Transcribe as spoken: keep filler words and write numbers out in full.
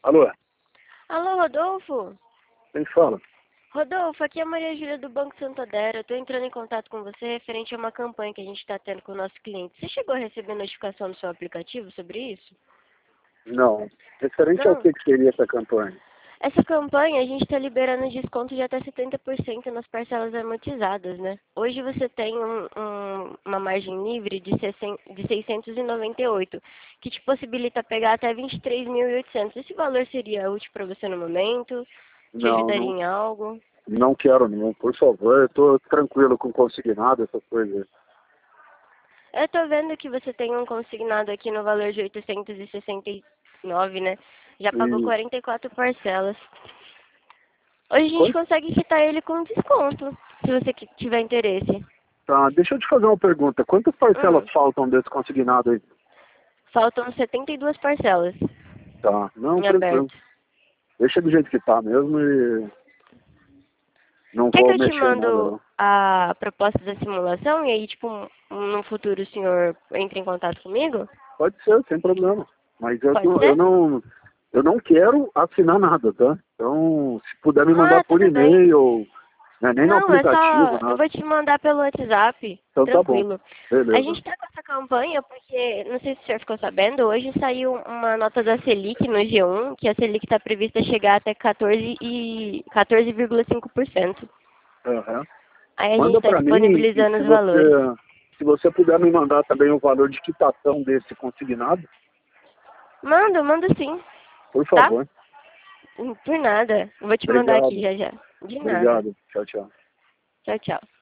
Alô, Alô, Rodolfo? quem fala? Rodolfo, aqui é a Maria Júlia do Banco Santander. Eu estou entrando em contato com você referente a uma campanha que a gente está tendo com o nosso cliente. Você chegou a receber notificação no seu aplicativo sobre isso? Não. Referente ao Não. que, que seria essa campanha? Essa campanha a gente está liberando desconto de até setenta por cento nas parcelas amortizadas, né? Hoje você tem um- um- uma margem livre de, sessenta de seiscentos e noventa e oito, que te possibilita pegar até vinte e três mil e oitocentos. Esse valor seria útil para você no momento? Te Não, ajudaria não, em algo? não quero não, por favor. Eu estou tranquilo com consignado, essas coisas. Eu tô vendo que você tem um consignado aqui no valor de oitocentos e sessenta e nove, né? Já pagou E quarenta e quatro parcelas. Hoje a gente quanto? consegue quitar ele com desconto, se você que- tiver interesse. Tá, deixa eu te fazer uma pergunta. Quantas parcelas Hum, faltam desse consignado aí? faltam setenta e duas parcelas Tá, não, em tranquilo. aberto. Deixa do jeito que tá mesmo e não Quer que vou eu te mexer em nada mando não. a proposta da simulação e aí, tipo, no futuro o senhor entra em contato comigo? Pode ser, sem problema. Mas eu, Pode tô- eu ser? não eu não quero assinar nada, tá? Então, se puder me mandar Ah, por tudo bem. e-mail, né, nem no Não, é aplicativo, só. Eu nada. vou te mandar pelo WhatsApp. Então tá bom. Tranquilo. A Beleza. gente tá com essa campanha porque, não sei se o senhor ficou sabendo, hoje saiu uma nota da Selic no G um, que a Selic está prevista chegar até quatorze e quatorze vírgula cinco por cento. Aham. Aí a gente Manda está para mim e disponibilizando se os valores. você, se você puder me mandar também o valor de quitação desse consignado, Manda, manda sim, por tá? favor. Por nada. Vou te mandar aqui Obrigado. já já. De nada. Obrigado. Tchau, tchau. Tchau, tchau.